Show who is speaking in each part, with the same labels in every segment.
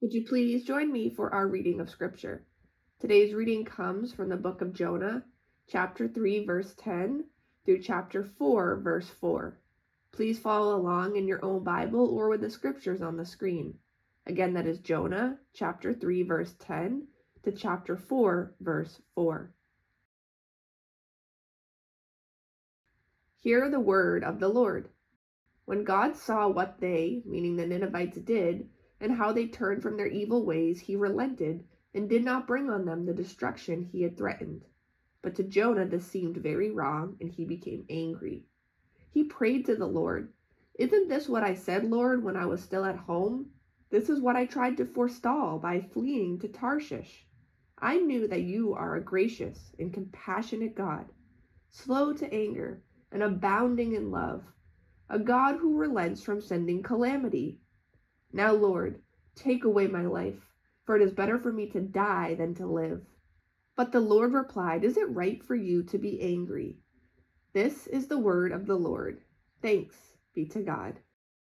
Speaker 1: Would you please join me for our reading of Scripture? Today's reading comes from the book of Jonah, chapter 3, verse 10 through chapter 4, verse 4. Please follow along in your own Bible or with the scriptures on the screen. Again, that is Jonah, chapter 3, verse 10 to chapter 4, verse 4. Hear the word of the Lord. When God saw what they, meaning the Ninevites, did, and how they turned from their evil ways, he relented and did not bring on them the destruction he had threatened. But to Jonah this seemed very wrong, and he became angry. He prayed to the Lord, "Isn't this what I said, Lord, when I was still at home? This is what I tried to forestall by fleeing to Tarshish. I knew that you are a gracious and compassionate God, slow to anger and abounding in love, a God who relents from sending calamity. Now, Lord, take away my life, for it is better for me to die than to live." But the Lord replied, "Is it right for you to be angry?" This is the word of the Lord. Thanks be to God.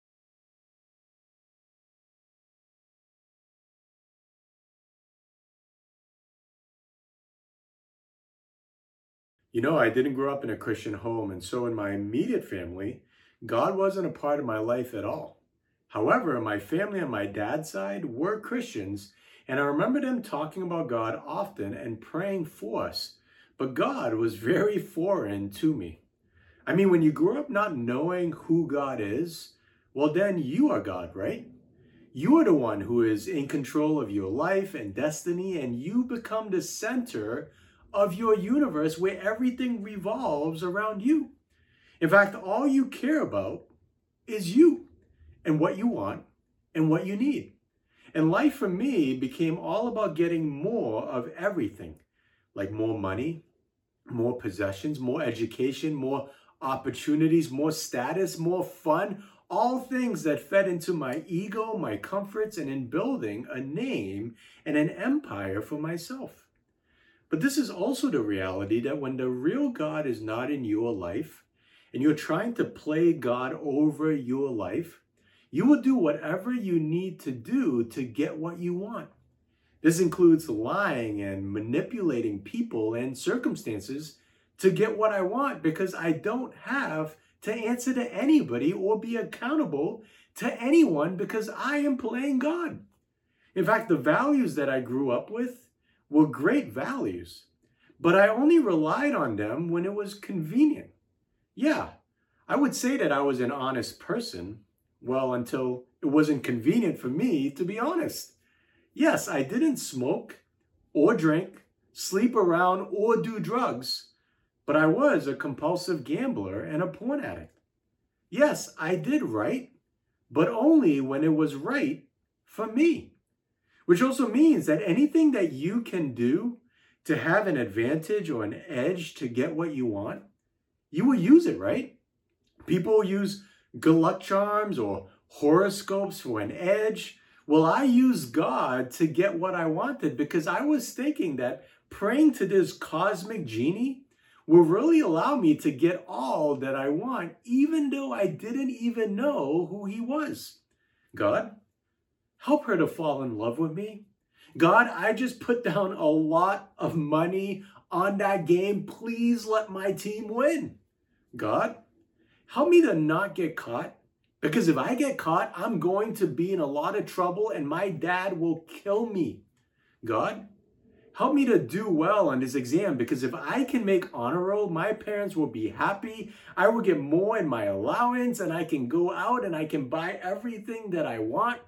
Speaker 2: I didn't grow up in a Christian home, and so in my immediate family, God wasn't a part of my life at all. However, my family on my dad's side were Christians, and I remember them talking about God often and praying for us. But God was very foreign to me. I mean, when you grow up not knowing who God is, well, then you are God, right? You are the one who is in control of your life and destiny, and you become the center of your universe where everything revolves around you. In fact, all you care about is you and what you want and what you need. And life for me became all about getting more of everything, like more money, more possessions, more education, more opportunities, more status, more fun, all things that fed into my ego, my comforts, and in building a name and an empire for myself. But this is also the reality that when the real God is not in your life and you're trying to play God over your life, you will do whatever you need to do to get what you want. This includes lying and manipulating people and circumstances to get what I want because I don't have to answer to anybody or be accountable to anyone because I am playing God. In fact, the values that I grew up with were great values, but I only relied on them when it was convenient. Yeah, I would say that I was an honest person, well, until it wasn't convenient for me to be honest. Yes, I didn't smoke or drink, sleep around, or do drugs, but I was a compulsive gambler and a porn addict. Yes, I did right, but only when it was right for me. Which also means that anything that you can do to have an advantage or an edge to get what you want, you will use it, right? People use good luck charms or horoscopes for an edge. Well, I used God to get what I wanted because I was thinking that praying to this cosmic genie will really allow me to get all that I want, even though I didn't even know who he was. God, help her to fall in love with me. God, I just put down a lot of money on that game. Please let my team win. God, help me to not get caught. Because if I get caught, I'm going to be in a lot of trouble and my dad will kill me. God, help me to do well on this exam because if I can make honor roll, my parents will be happy. I will get more in my allowance and I can go out and I can buy everything that I want.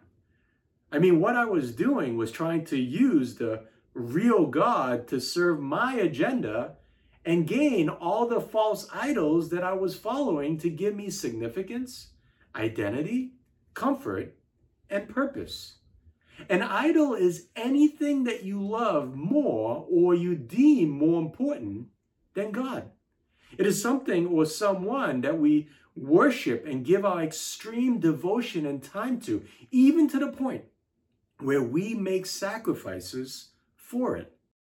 Speaker 2: I mean, what I was doing was trying to use the real God to serve my agenda and gain all the false idols that I was following to give me significance, identity, comfort, and purpose. An idol is anything that you love more or you deem more important than God. It is something or someone that we worship and give our extreme devotion and time to, even to the point where we make sacrifices for it.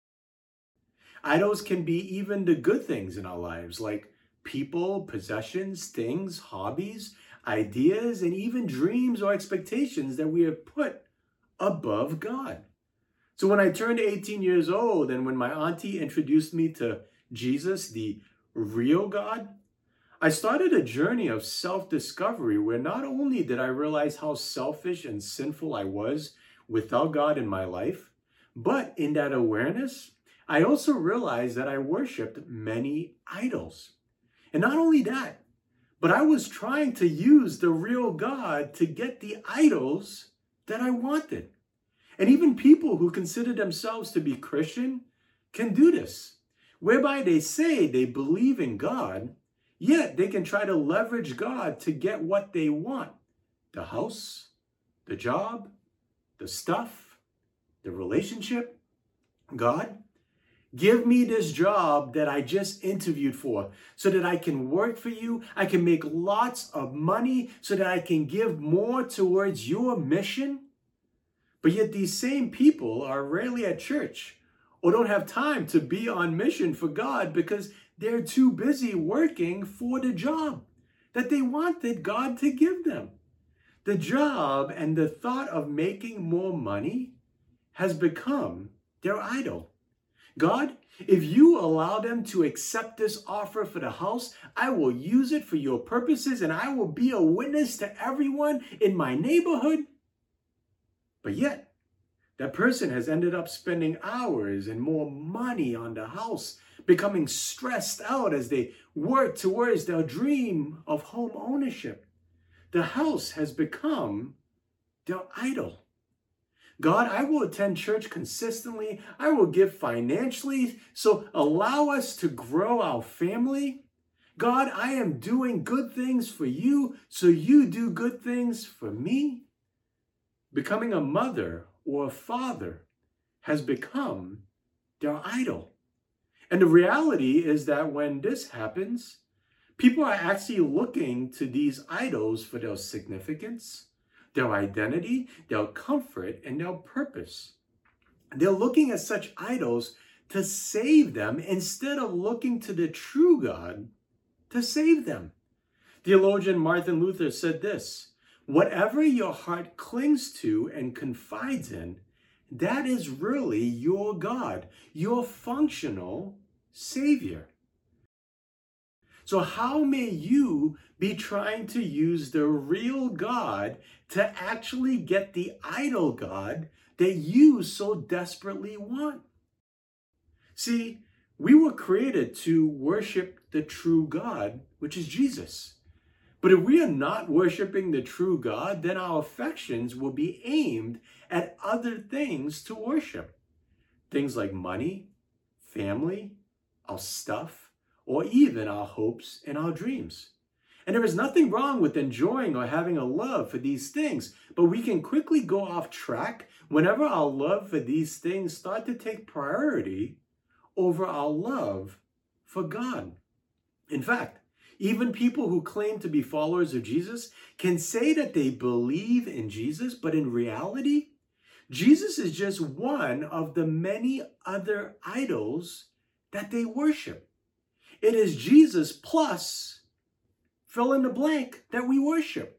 Speaker 2: Idols can be even the good things in our lives, like people, possessions, things, hobbies, ideas, and even dreams or expectations that we have put above God. So when I turned 18 years old and when my auntie introduced me to Jesus, the real God, I started a journey of self-discovery where not only did I realize how selfish and sinful I was without God in my life, but in that awareness, I also realized that I worshiped many idols. And not only that, but I was trying to use the real God to get the idols that I wanted. And even people who consider themselves to be Christian can do this, whereby they say they believe in God, yet they can try to leverage God to get what they want. The house, the job, the stuff, the relationship. God, give me this job that I just interviewed for so that I can work for you. I can make lots of money so that I can give more towards your mission. But yet these same people are rarely at church or don't have time to be on mission for God because they're too busy working for the job that they wanted God to give them. The job and the thought of making more money has become their idol. God, if you allow them to accept this offer for the house, I will use it for your purposes and I will be a witness to everyone in my neighborhood. But yet, that person has ended up spending hours and more money on the house, becoming stressed out as they work towards their dream of home ownership. The house has become their idol. God, I will attend church consistently. I will give financially. So allow us to grow our family. God, I am doing good things for you, so you do good things for me. Becoming a mother or a father has become their idol. And the reality is that when this happens, people are actually looking to these idols for their significance, their identity, their comfort, and their purpose. They're looking at such idols to save them instead of looking to the true God to save them. Theologian Martin Luther said this: whatever your heart clings to and confides in, that is really your God, your functional Savior. So how may you be trying to use the real God to actually get the idol God that you so desperately want? See, we were created to worship the true God, which is Jesus. But if we are not worshiping the true God, then our affections will be aimed at other things to worship. Things like money, family, our stuff, or even our hopes and our dreams. And there is nothing wrong with enjoying or having a love for these things, but we can quickly go off track whenever our love for these things start to take priority over our love for God. In fact, even people who claim to be followers of Jesus can say that they believe in Jesus, but in reality, Jesus is just one of the many other idols that they worship. It is Jesus plus fill in the blank that we worship.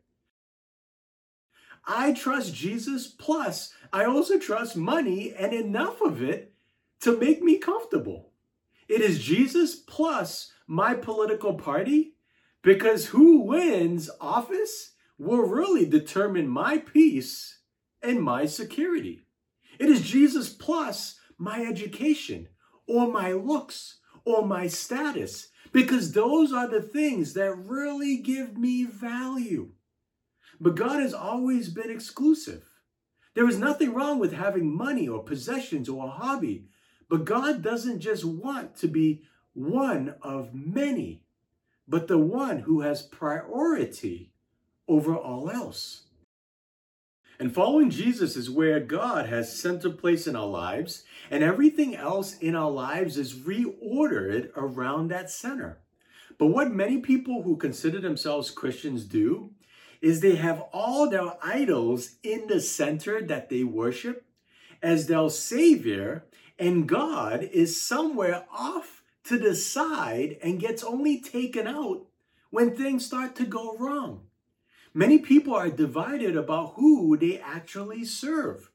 Speaker 2: I trust Jesus plus I also trust money and enough of it to make me comfortable. It is Jesus plus my political party, because who wins office will really determine my peace and my security. It is Jesus plus my education or my looks or my status, because those are the things that really give me value. But God has always been exclusive. There is nothing wrong with having money or possessions or a hobby, but God doesn't just want to be one of many, but the one who has priority over all else. And following Jesus is where God has center place in our lives, and everything else in our lives is reordered around that center. But what many people who consider themselves Christians do is they have all their idols in the center that they worship as their Savior, and God is somewhere off to the side and gets only taken out when things start to go wrong. Many people are divided about who they actually serve.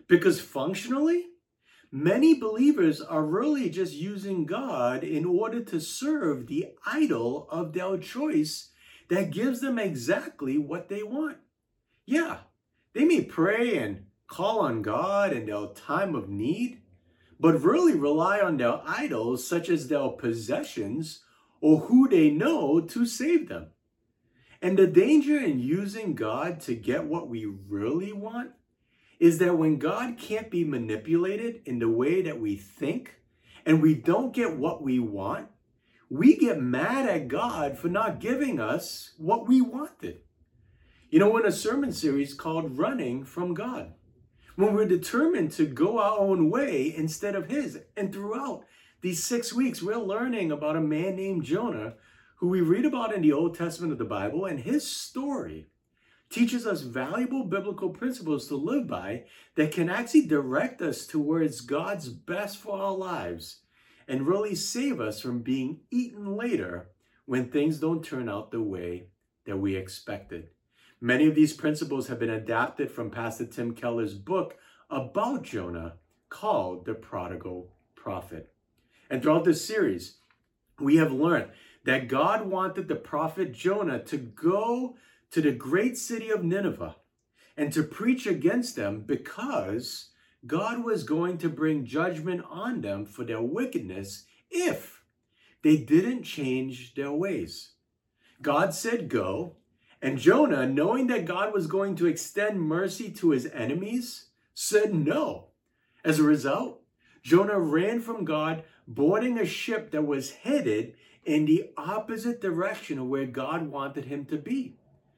Speaker 2: Because functionally, many believers are really just using God in order to serve the idol of their choice that gives them exactly what they want. Yeah, they may pray and call on God in their time of need, but really rely on their idols, such as their possessions or who they know, to save them. And the danger in using God to get what we really want is that when God can't be manipulated in the way that we think, and we don't get what we want, we get mad at God for not giving us what we wanted. You know, in a sermon series called Running from God, when we're determined to go our own way instead of His. And throughout these 6 weeks, we're learning about a man named Jonah, who we read about in the Old Testament of the Bible, and his story teaches us valuable biblical principles to live by that can actually direct us towards God's best for our lives and really save us from being eaten later when things don't turn out the way that we expected. Many of these principles have been adapted from Pastor Tim Keller's book about Jonah called The Prodigal Prophet. And throughout this series, we have learned that God wanted the prophet Jonah to go to the great city of Nineveh and to preach against them because God was going to bring judgment on them for their wickedness if they didn't change their ways. God said go, and Jonah, knowing that God was going to extend mercy to his enemies, said no. As a result, Jonah ran from God, boarding a ship that was headed in the opposite direction of where God wanted him to be.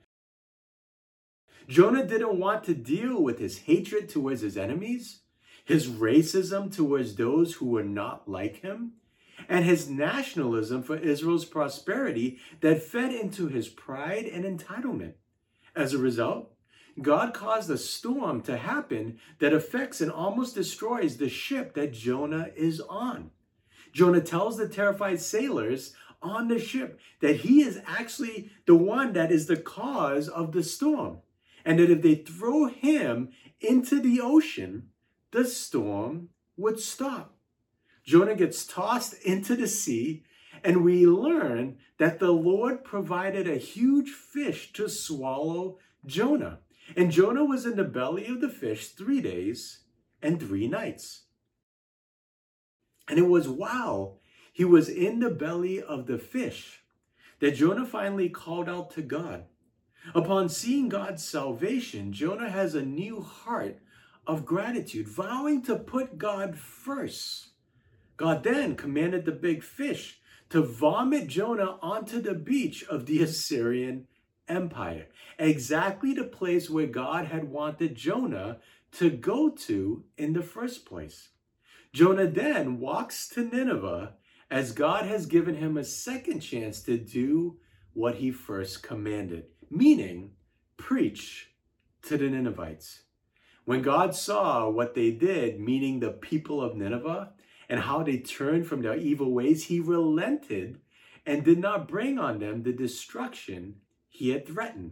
Speaker 2: Jonah didn't want to deal with his hatred towards his enemies, his racism towards those who were not like him, and his nationalism for Israel's prosperity that fed into his pride and entitlement. As a result, God caused a storm to happen that affects and almost destroys the ship that Jonah is on. Jonah tells the terrified sailors on the ship that he is actually the one that is the cause of the storm, and that if they throw him into the ocean, the storm would stop. Jonah gets tossed into the sea, and we learn that the Lord provided a huge fish to swallow Jonah. And Jonah was in the belly of the fish 3 days and 3 nights. And it was while he was in the belly of the fish that Jonah finally called out to God. Upon seeing God's salvation, Jonah has a new heart of gratitude, vowing to put God first. God then commanded the big fish to vomit Jonah onto the beach of the Assyrian Empire, exactly the place where God had wanted Jonah to go to in the first place. Jonah then walks to Nineveh as God has given him a second chance to do what he first commanded, meaning preach to the Ninevites. When God saw what they did, meaning the people of Nineveh, and how they turned from their evil ways, he relented and did not bring on them the destruction he had threatened.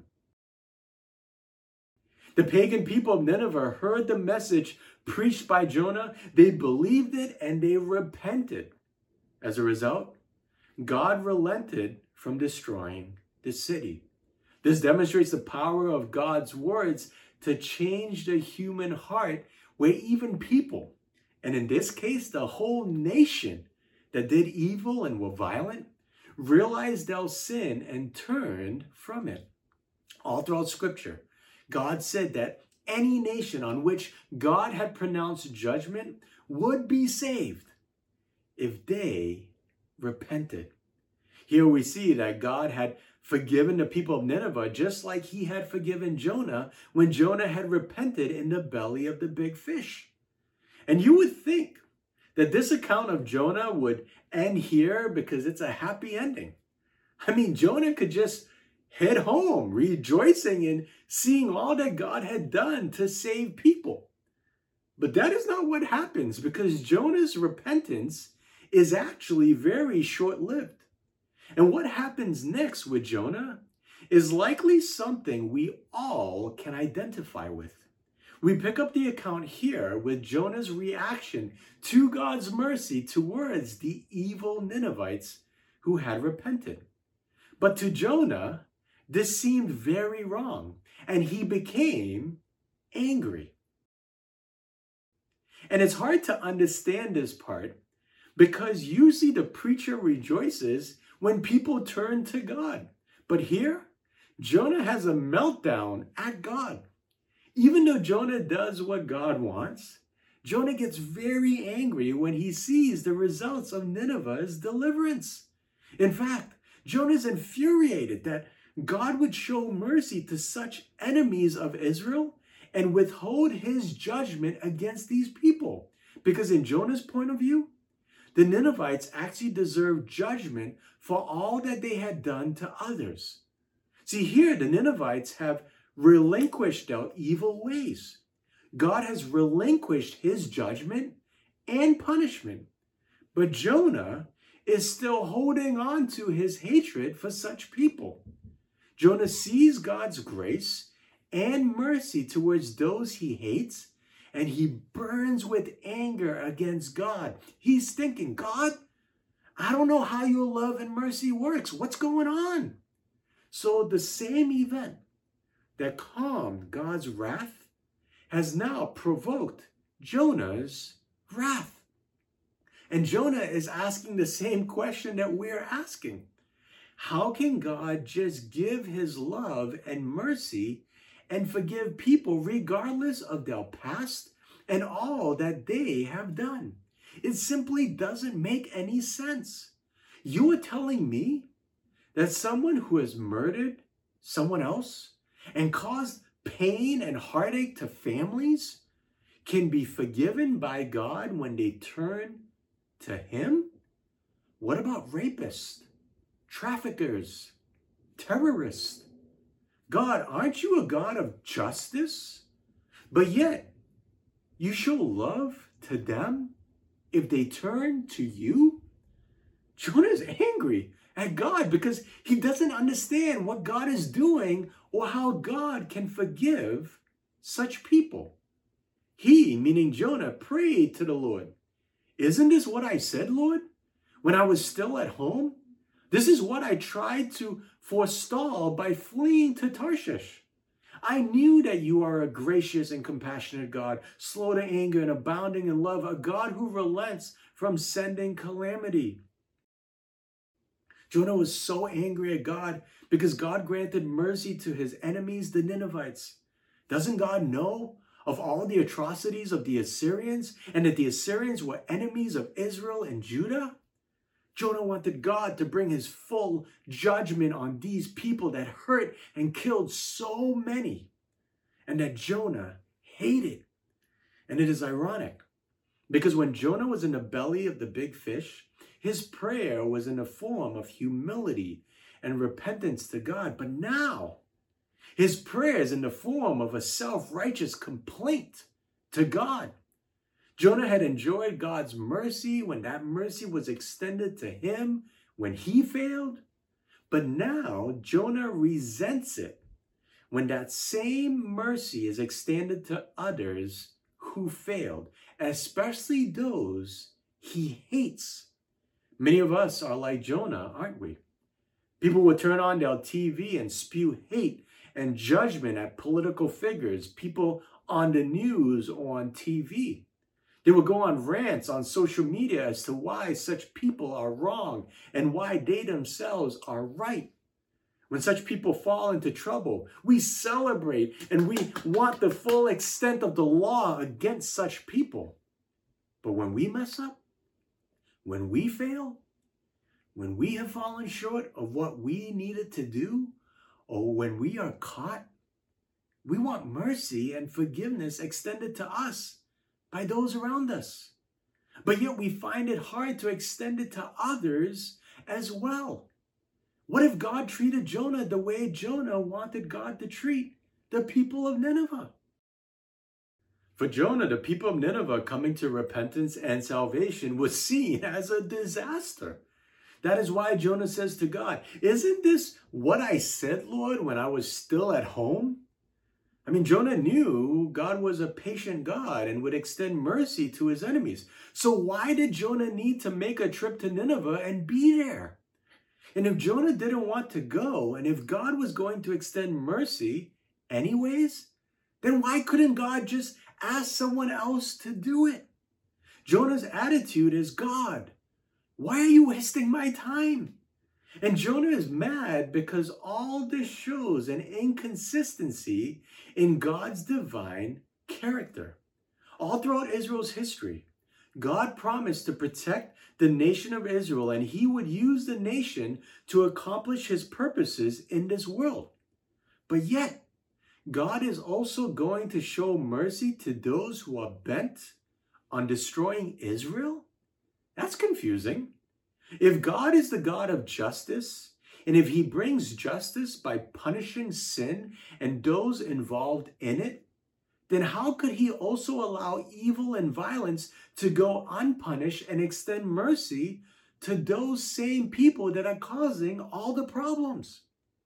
Speaker 2: The pagan people of Nineveh heard the message preached by Jonah. They believed it and they repented. As a result, God relented from destroying the city. This demonstrates the power of God's words to change the human heart, where even people, and in this case, the whole nation that did evil and were violent, realized their sin and turned from it. All throughout Scripture, God said that any nation on which God had pronounced judgment would be saved if they repented. Here we see that God had forgiven the people of Nineveh just like he had forgiven Jonah when Jonah had repented in the belly of the big fish. And you would think that this account of Jonah would end here because it's a happy ending. I mean, Jonah could just head home, rejoicing in seeing all that God had done to save people. But that is not what happens, because Jonah's repentance is actually very short-lived. And what happens next with Jonah is likely something we all can identify with. We pick up the account here with Jonah's reaction to God's mercy towards the evil Ninevites who had repented. But to Jonah, this seemed very wrong, and he became angry. And it's hard to understand this part because usually the preacher rejoices when people turn to God. But here, Jonah has a meltdown at God. Even though Jonah does what God wants, Jonah gets very angry when he sees the results of Nineveh's deliverance. In fact, Jonah's infuriated that God would show mercy to such enemies of Israel and withhold his judgment against these people. Because in Jonah's point of view, the Ninevites actually deserved judgment for all that they had done to others. See, here the Ninevites have relinquished their evil ways. God has relinquished his judgment and punishment. But Jonah is still holding on to his hatred for such people. Jonah sees God's grace and mercy towards those he hates, and he burns with anger against God. He's thinking, God, I don't know how your love and mercy works. What's going on? So the same event that calmed God's wrath has now provoked Jonah's wrath. And Jonah is asking the same question that we're asking. How can God just give his love and mercy and forgive people regardless of their past and all that they have done? It simply doesn't make any sense. You are telling me that someone who has murdered someone else and caused pain and heartache to families can be forgiven by God when they turn to him? What about rapists, traffickers, terrorists? God, aren't you a God of justice? But yet, you show love to them if they turn to you? Jonah is angry at God because he doesn't understand what God is doing or how God can forgive such people. He, meaning Jonah, prayed to the Lord. Isn't this what I said, Lord, when I was still at home? This is what I tried to forestall by fleeing to Tarshish. I knew that you are a gracious and compassionate God, slow to anger and abounding in love, a God who relents from sending calamity. Jonah was so angry at God because God granted mercy to his enemies, the Ninevites. Doesn't God know of all the atrocities of the Assyrians and that the Assyrians were enemies of Israel and Judah? Jonah wanted God to bring his full judgment on these people that hurt and killed so many, and that Jonah hated. And it is ironic because when Jonah was in the belly of the big fish, his prayer was in the form of humility and repentance to God. But now, his prayer is in the form of a self-righteous complaint to God. Jonah had enjoyed God's mercy when that mercy was extended to him when he failed. But now Jonah resents it when that same mercy is extended to others who failed, especially those he hates. Many of us are like Jonah, aren't we? People will turn on their TV and spew hate and judgment at political figures, people on the news or on TV. They will go on rants on social media as to why such people are wrong and why they themselves are right. When such people fall into trouble, we celebrate and we want the full extent of the law against such people. But when we mess up, when we fail, when we have fallen short of what we needed to do, or when we are caught, we want mercy and forgiveness extended to us by those around us. But yet we find it hard to extend it to others as well. What if God treated Jonah the way Jonah wanted God to treat the people of Nineveh? For Jonah, the people of Nineveh coming to repentance and salvation was seen as a disaster. That is why Jonah says to God, isn't this what I said, Lord, when I was still at home? I mean, Jonah knew God was a patient God and would extend mercy to his enemies. So why did Jonah need to make a trip to Nineveh and be there? And if Jonah didn't want to go, and if God was going to extend mercy anyways, then why couldn't God just ask someone else to do it? Jonah's attitude is, God, why are you wasting my time? And Jonah is mad because all this shows an inconsistency in God's divine character. All throughout Israel's history, God promised to protect the nation of Israel, and he would use the nation to accomplish his purposes in this world. But yet, God is also going to show mercy to those who are bent on destroying Israel? That's confusing. If God is the God of justice, and if he brings justice by punishing sin and those involved in it, then how could he also allow evil and violence to go unpunished and extend mercy to those same people that are causing all the problems?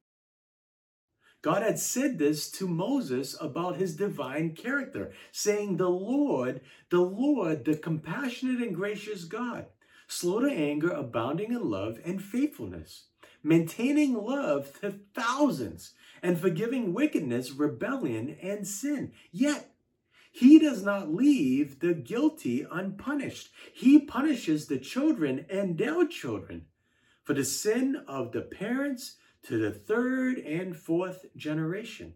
Speaker 2: God had said this to Moses about his divine character, saying, the Lord, the compassionate and gracious God, slow to anger, abounding in love and faithfulness, maintaining love to thousands, and forgiving wickedness, rebellion, and sin. Yet, he does not leave the guilty unpunished. He punishes the children and their children for the sin of the parents to the third and fourth generation.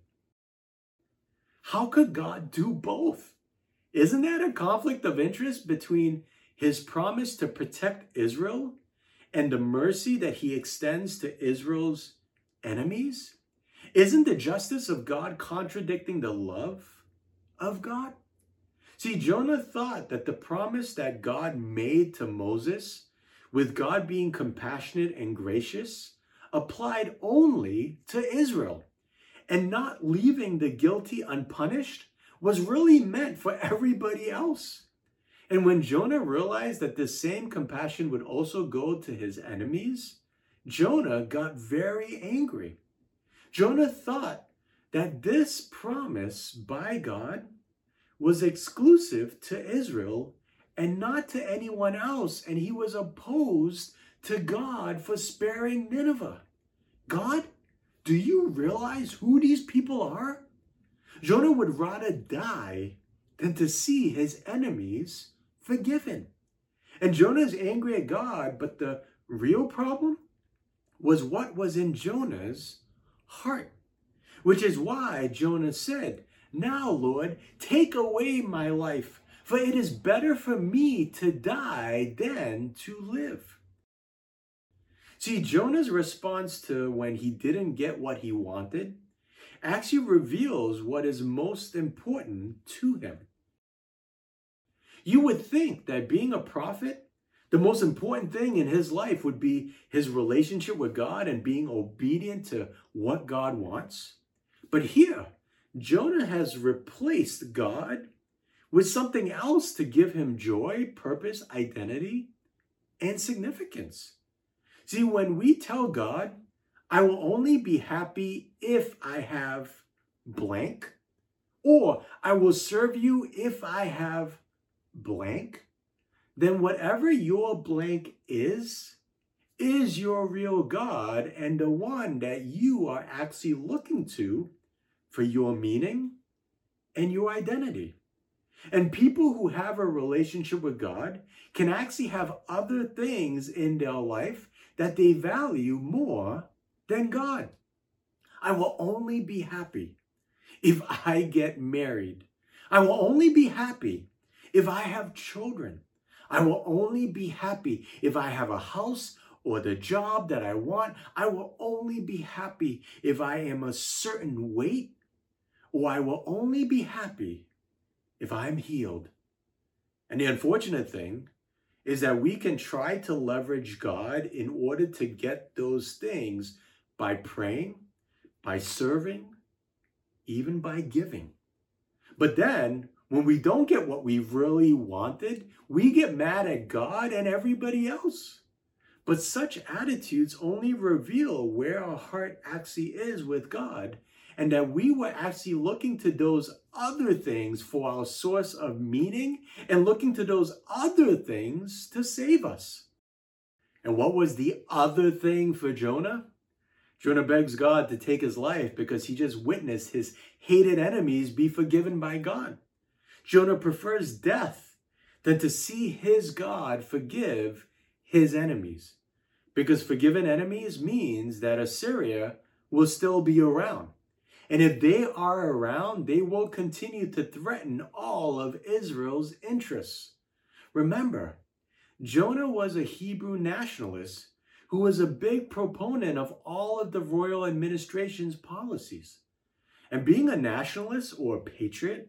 Speaker 2: How could God do both? Isn't that a conflict of interest between his promise to protect Israel and the mercy that he extends to Israel's enemies? Isn't the justice of God contradicting the love of God? See, Jonah thought that the promise that God made to Moses, with God being compassionate and gracious, applied only to Israel, and not leaving the guilty unpunished was really meant for everybody else. And when Jonah realized that the same compassion would also go to his enemies, Jonah got very angry. Jonah thought that this promise by God was exclusive to Israel and not to anyone else, and he was opposed to God for sparing Nineveh. God, do you realize who these people are? Jonah would rather die than to see his enemies forgiven. And Jonah is angry at God, but the real problem was what was in Jonah's heart, which is why Jonah said, now, Lord, take away my life, for it is better for me to die than to live. See, Jonah's response to when he didn't get what he wanted actually reveals what is most important to him. You would think that being a prophet, the most important thing in his life would be his relationship with God and being obedient to what God wants. But here, Jonah has replaced God with something else to give him joy, purpose, identity, and significance. See, when we tell God, I will only be happy if I have blank, or I will serve you if I have blank, then whatever your blank is your real God and the one that you are actually looking to for your meaning and your identity. And people who have a relationship with God can actually have other things in their life that they value more than God. I will only be happy if I get married. I will only be happy if I have children. I will only be happy if I have a house or the job that I want. I will only be happy if I am a certain weight, or I will only be happy if I'm healed. And the unfortunate thing is that we can try to leverage God in order to get those things by praying, by serving, even by giving. But then, when we don't get what we really wanted, we get mad at God and everybody else. But such attitudes only reveal where our heart actually is with God and that we were actually looking to those other things for our source of meaning and looking to those other things to save us. And what was the other thing for Jonah? Jonah begs God to take his life because he just witnessed his hated enemies be forgiven by God. Jonah prefers death than to see his God forgive his enemies, because forgiven enemies means that Assyria will still be around. And if they are around, they will continue to threaten all of Israel's interests. Remember, Jonah was a Hebrew nationalist who was a big proponent of all of the royal administration's policies. And being a nationalist or a patriot,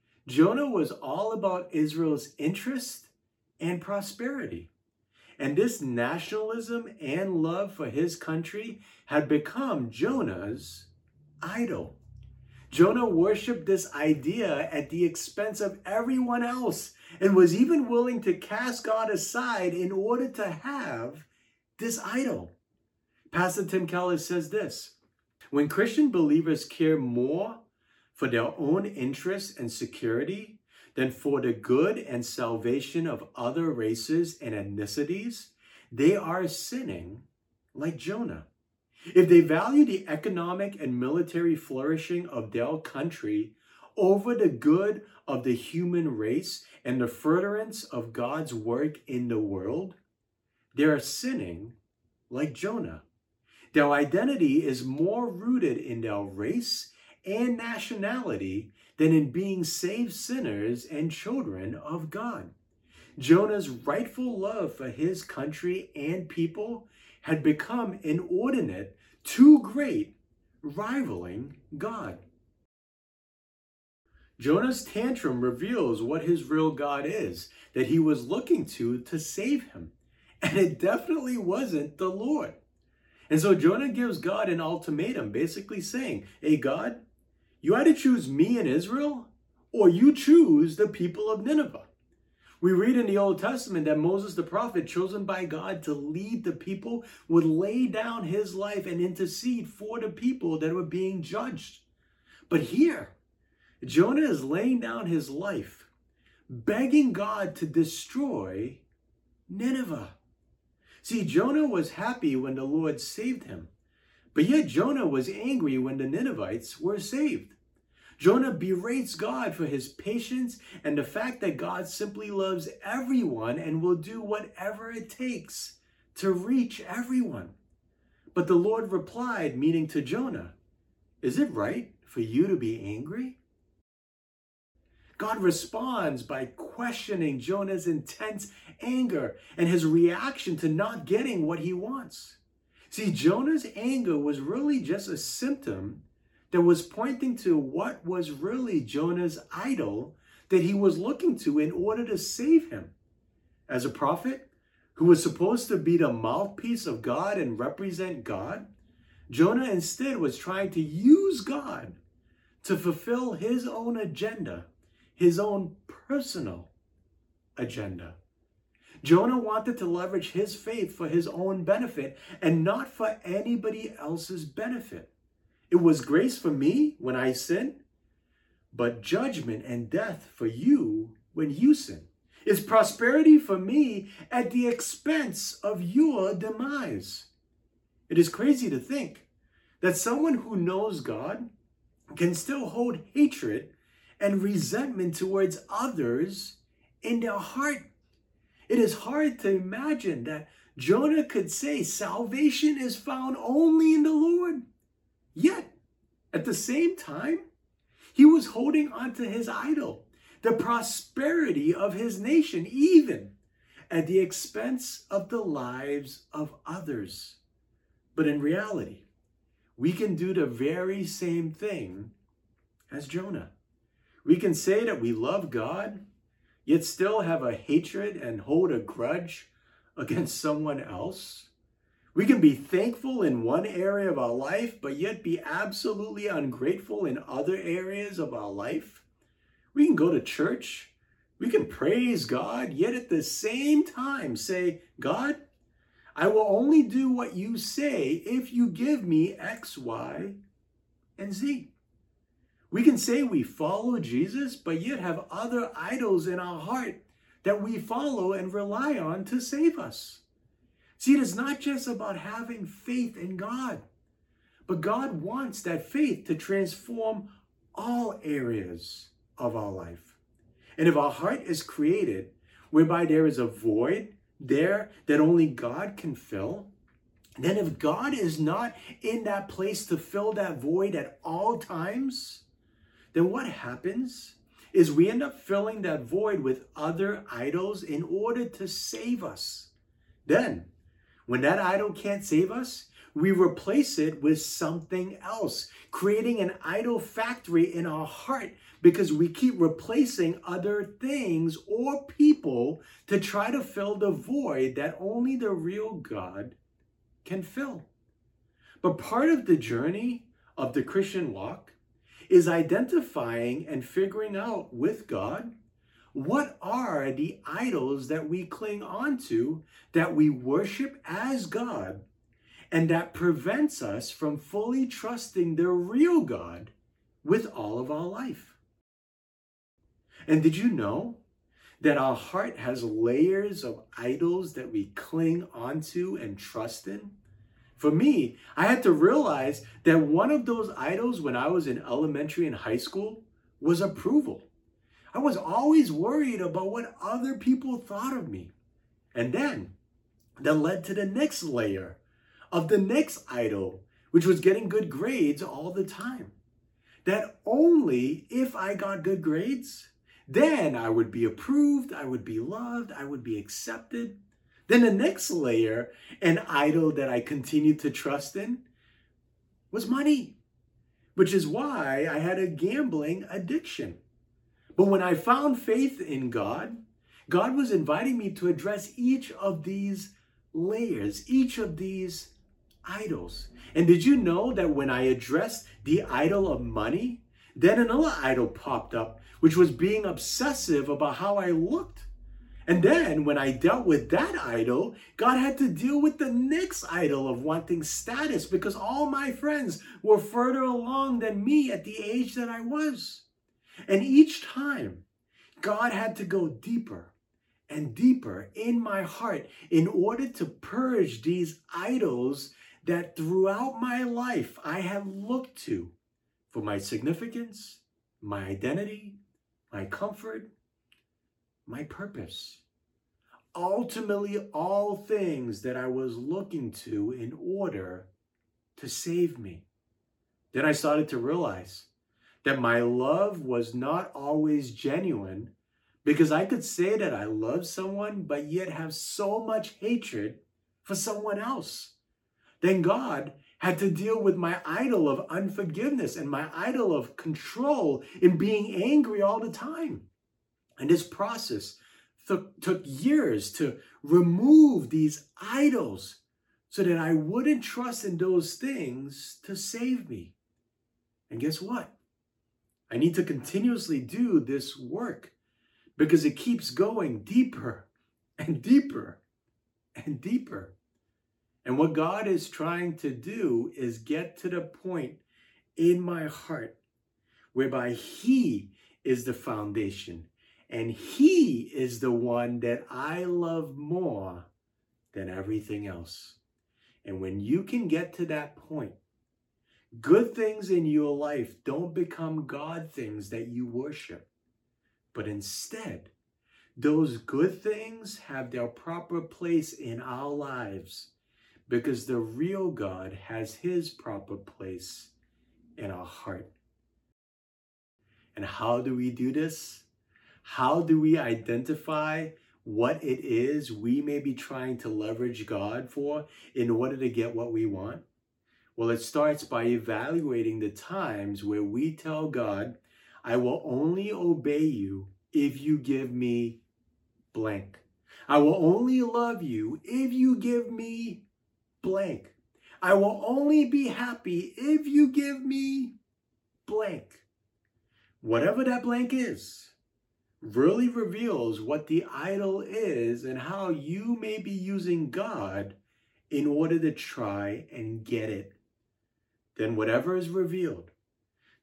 Speaker 2: Jonah was all about Israel's interest and prosperity. And this nationalism and love for his country had become Jonah's idol. Jonah worshiped this idea at the expense of everyone else and was even willing to cast God aside in order to have this idol. Pastor Tim Keller says this: when Christian believers care more for their own interests and security than for the good and salvation of other races and ethnicities, they are sinning like Jonah. If they value the economic and military flourishing of their country over the good of the human race and the furtherance of God's work in the world, they are sinning like Jonah. Their identity is more rooted in their race and nationality than in being saved sinners and children of God. Jonah's rightful love for his country and people had become inordinate, too great, rivaling God. Jonah's tantrum reveals what his real God is, that he was looking to save him. And it definitely wasn't the Lord. And so Jonah gives God an ultimatum, basically saying, hey, God, you either choose me and Israel, or you choose the people of Nineveh. We read in the Old Testament that Moses the prophet, chosen by God to lead the people, would lay down his life and intercede for the people that were being judged. But here, Jonah is laying down his life, begging God to destroy Nineveh. See, Jonah was happy when the Lord saved him, but yet Jonah was angry when the Ninevites were saved. Jonah berates God for his patience and the fact that God simply loves everyone and will do whatever it takes to reach everyone. But the Lord replied, meaning to Jonah, is it right for you to be angry? God responds by questioning Jonah's intense anger and his reaction to not getting what he wants. See, Jonah's anger was really just a symptom that was pointing to what was really Jonah's idol that he was looking to in order to save him. As a prophet who was supposed to be the mouthpiece of God and represent God, Jonah instead was trying to use God to fulfill his own agenda, his own personal agenda. Jonah wanted to leverage his faith for his own benefit and not for anybody else's benefit. It was grace for me when I sin, but judgment and death for you when you sin. It's prosperity for me at the expense of your demise. It is crazy to think that someone who knows God can still hold hatred and resentment towards others in their heart. It is hard to imagine that Jonah could say salvation is found only in the Lord. Yet, at the same time, he was holding onto his idol, the prosperity of his nation, even at the expense of the lives of others. But in reality, we can do the very same thing as Jonah. We can say that we love God, yet still have a hatred and hold a grudge against someone else. We can be thankful in one area of our life, but yet be absolutely ungrateful in other areas of our life. We can go to church. We can praise God, yet at the same time say, God, I will only do what you say if you give me X, Y, and Z. We can say we follow Jesus, but yet have other idols in our heart that we follow and rely on to save us. See, it is not just about having faith in God, but God wants that faith to transform all areas of our life. And if our heart is created whereby there is a void there that only God can fill, then if God is not in that place to fill that void at all times, then what happens is we end up filling that void with other idols in order to save us. Then, when that idol can't save us, we replace it with something else, creating an idol factory in our heart because we keep replacing other things or people to try to fill the void that only the real God can fill. But part of the journey of the Christian walk is identifying and figuring out with God what are the idols that we cling onto, that we worship as God, and that prevents us from fully trusting the real God with all of our life. And did you know that our heart has layers of idols that we cling onto and trust in? For me, I had to realize that one of those idols when I was in elementary and high school was approval. I was always worried about what other people thought of me. And then that led to the next layer of the next idol, which was getting good grades all the time. That only if I got good grades, then I would be approved, I would be loved, I would be accepted. Then the next layer, an idol that I continued to trust in, was money, which is why I had a gambling addiction. But when I found faith in God, God was inviting me to address each of these layers, each of these idols. And did you know that when I addressed the idol of money, then another idol popped up, which was being obsessive about how I looked? And then when I dealt with that idol, God had to deal with the next idol of wanting status because all my friends were further along than me at the age that I was. And each time, God had to go deeper and deeper in my heart in order to purge these idols that throughout my life I have looked to for my significance, my identity, my comfort, my purpose. Ultimately, all things that I was looking to in order to save me. Then I started to realize that my love was not always genuine because I could say that I love someone, but yet have so much hatred for someone else. Then God had to deal with my idol of unforgiveness and my idol of control in being angry all the time. And this process took years to remove these idols so that I wouldn't trust in those things to save me. And guess what? I need to continuously do this work because it keeps going deeper and deeper and deeper. And what God is trying to do is get to the point in my heart whereby He is the foundation and He is the one that I love more than everything else. And when you can get to that point, good things in your life don't become God things that you worship, but instead, those good things have their proper place in our lives because the real God has His proper place in our heart. And how do we do this? How do we identify what it is we may be trying to leverage God for in order to get what we want? Well, it starts by evaluating the times where we tell God, I will only obey you if you give me blank. I will only love you if you give me blank. I will only be happy if you give me blank. Whatever that blank is really reveals what the idol is and how you may be using God in order to try and get it. Then whatever is revealed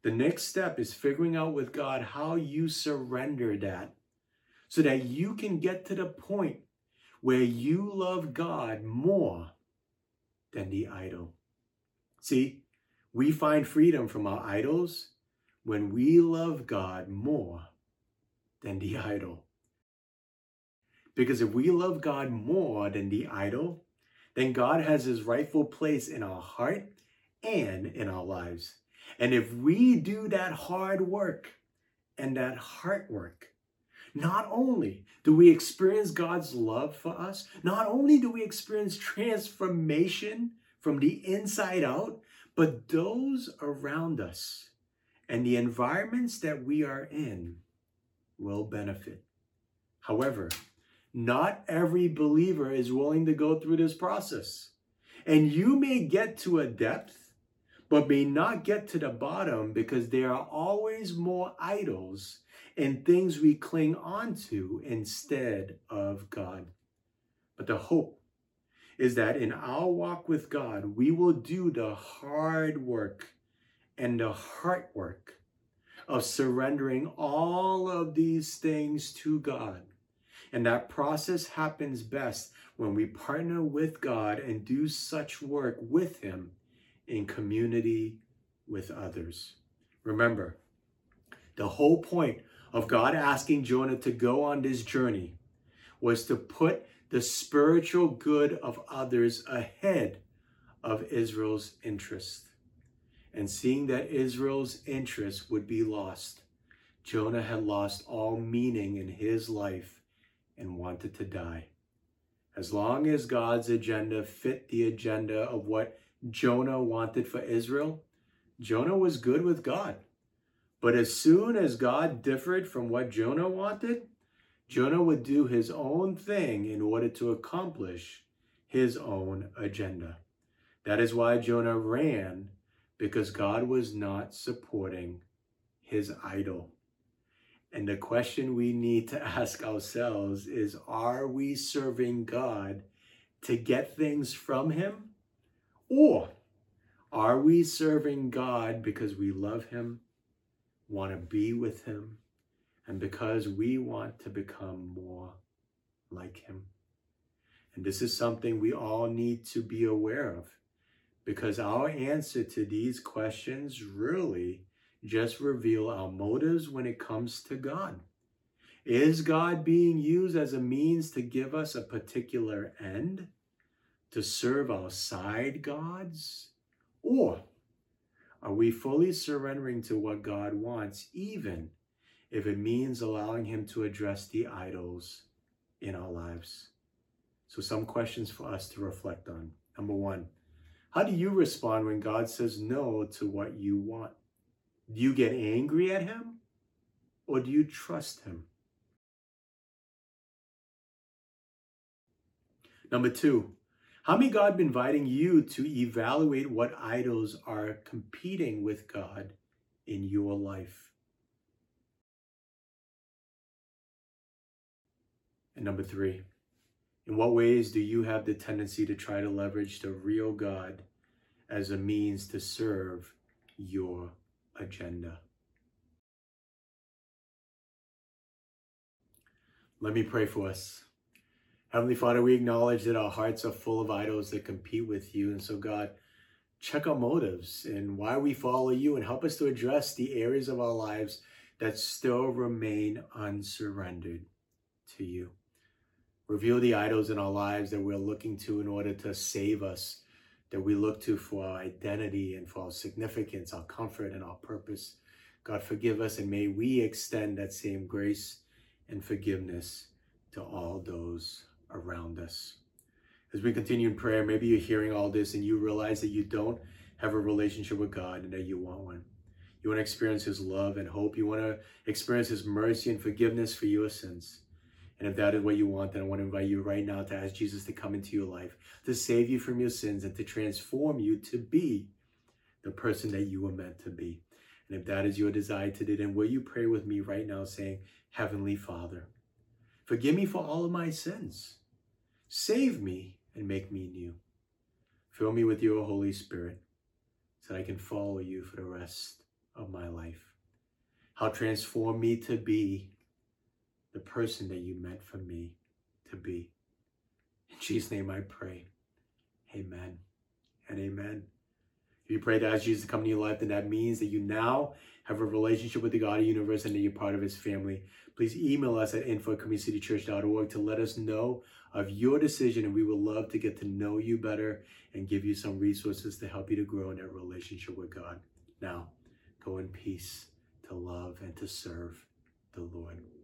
Speaker 2: The next step is figuring out with God how you surrender that so that you can get to the point where you love God more than the idol. See, we find freedom from our idols when we love God more than the idol. Because if we love God more than the idol, then God has his rightful place in our heart and in our lives. And if we do that hard work and that heart work, not only do we experience God's love for us, not only do we experience transformation from the inside out, but those around us and the environments that we are in will benefit. However, not every believer is willing to go through this process. And you may get to a depth, but may not get to the bottom because there are always more idols and things we cling on to instead of God. But the hope is that in our walk with God, we will do the hard work and the heart work of surrendering all of these things to God. And that process happens best when we partner with God and do such work with him in community with others. Remember, the whole point of God asking Jonah to go on this journey was to put the spiritual good of others ahead of Israel's interest. And seeing that Israel's interest would be lost, Jonah had lost all meaning in his life and wanted to die. As long as God's agenda fit the agenda of what Jonah wanted for Israel, Jonah was good with God. But as soon as God differed from what Jonah wanted, Jonah would do his own thing in order to accomplish his own agenda. That is why Jonah ran, because God was not supporting his idol. And the question we need to ask ourselves is, are we serving God to get things from him? Or are we serving God because we love him, want to be with him, and because we want to become more like him? And this is something we all need to be aware of, because our answer to these questions really just reveal our motives when it comes to God. Is God being used as a means to give us a particular end, to serve our side gods? Or are we fully surrendering to what God wants, even if it means allowing him to address the idols in our lives? So some questions for us to reflect on. Number one, how do you respond when God says no to what you want? Do you get angry at him, or do you trust him? Number two, how may God be inviting you to evaluate what idols are competing with God in your life? And number three, in what ways do you have the tendency to try to leverage the real God as a means to serve your agenda? Let me pray for us. Heavenly Father, we acknowledge that our hearts are full of idols that compete with you. And so, God, check our motives and why we follow you, and help us to address the areas of our lives that still remain unsurrendered to you. Reveal the idols in our lives that we're looking to in order to save us, that we look to for our identity and for our significance, our comfort, and our purpose. God, forgive us, and may we extend that same grace and forgiveness to all those around us. As we continue in prayer, maybe you're hearing all this and you realize that you don't have a relationship with God and that you want one. You want to experience his love and hope. You want to experience his mercy and forgiveness for your sins. And if that is what you want, then I want to invite you right now to ask Jesus to come into your life, to save you from your sins and to transform you to be the person that you were meant to be. And if that is your desire today, then will you pray with me right now saying, Heavenly Father, forgive me for all of my sins. Save me and make me new. Fill me with your Holy Spirit so that I can follow you for the rest of my life. How transform me to be the person that you meant for me to be. In Jesus' name I pray. Amen and amen. If you pray to ask Jesus to come into your life, then that means that you now have a relationship with the God of the universe and that you're part of his family. Please email us at info@communitycitychurch.org to let us know of your decision, and we would love to get to know you better and give you some resources to help you to grow in that relationship with God. Now, go in peace to love and to serve the Lord.